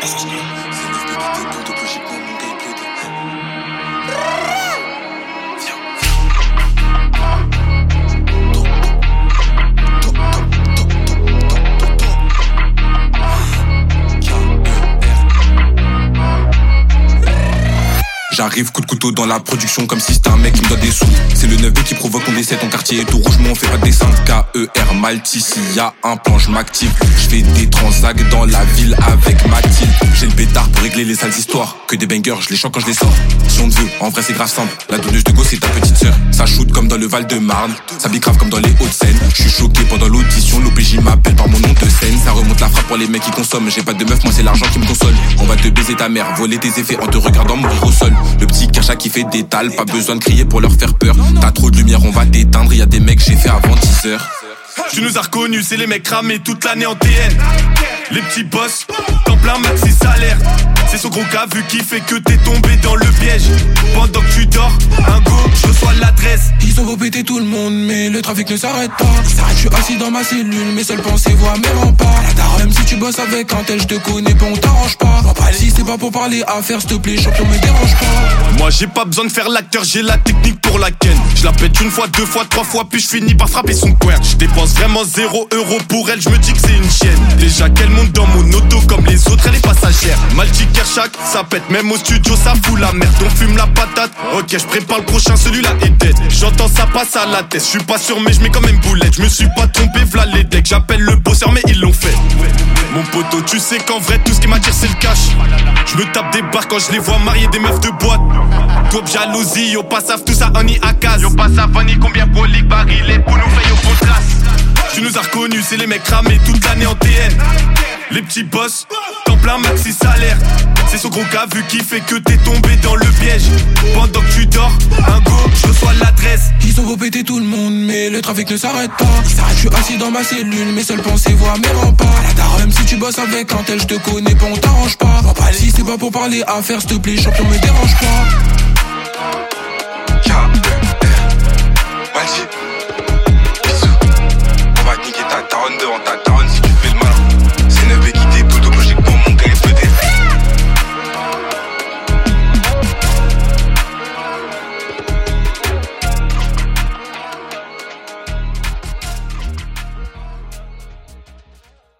J'arrive coup de couteau dans la production comme si c'était un mec qui me donne des sous. C'est le 9B qui provoque mon décès, ton quartier est tout rouge, mais on fait pas de descente. KER Malti, s'il y a un plan, je m'active. Je fais des transacs dans la ville avec Mathilde. J'ai le pétard pour régler les sales histoires. Que des bangers, je les chante quand je les sors. Si on te veut, en vrai c'est grave simple. La donneuse de go c'est ta petite sœur. Ça shoot comme dans le Val-de-Marne. Ça bicrave comme dans les Hauts-de-Seine. Je suis choqué pendant l'audition, l'OPJ m'appelle par mon nom de scène. Ça remonte la frappe pour les mecs qui consomment. J'ai pas de meuf, moi c'est l'argent qui me console. On va te baiser ta mère, voler tes effets en te regardant mourir au sol. Le petit Kercha qui fait des tales, pas besoin de crier pour leur faire peur. T'as trop de lumière, on va t'éteindre, y'a des mecs j'ai fait avant 10h. Tu nous as reconnus, c'est les mecs cramés toute l'année en TN. Les petits boss, temps plein maxi salaire. C'est son gros cas vu qui fait que t'es tombé dans le piège. Pendant que tu dors, un go, je reçois l'adresse. Ils ont beau péter tout le monde, mais le trafic ne s'arrête pas. Je suis assis dans ma cellule, mes seules pensées voient mes remparts. Même si tu bosses avec un tel, je te connais pas, on t'arrange pas. Si c'est pas pour parler affaires, s'il te plaît, champion, me dérange pas. Moi j'ai pas besoin de faire l'acteur, j'ai la technique pour la ken. Je la pète une fois, deux fois, trois fois, puis je finis par frapper son coin. Je dépense vraiment 0 € pour elle, je me dis que c'est une chienne. Déjà qu'elle monte dans mon auto comme les autres, elle est passagère. Malti Kershak, ça pète, même au studio ça fout la merde. On fume la patate, ok je prépare le prochain, celui-là est dead. J'entends ça passe à la tête, je suis pas sûr mais je mets quand même boulette. Je me suis pas trompé, v'là les decks, j'appelle le bosseur mais ils l'ont fait. Mon poteau, tu sais qu'en vrai tout ce qui m'attire c'est le cash. Je me tape des barres quand je les vois marier des meufs de boîte. Top jalousie, yo pas savent tout ça on y à case. Yo pas savent on y combien brolique barilé pour nous faire yo contraste. Tu nous as reconnus, c'est les mecs cramés toute l'année en TN. Les petits boss, temps plein maxi salaire. C'est son gros cas vu qui fait que t'es tombé dans le piège. Pendant que tu dors, un go, je reçois l'adresse. Ils ont beau péter tout le monde, mais le trafic ne s'arrête pas. Je suis assis dans ma cellule, mes seules pensées voient mes remparts. Même si tu bosses avec un tel, je te connais pas, on t'arrange pas. Si c'est pas pour parler affaires, s'il te plaît, champion, me dérange pas. KER Malti.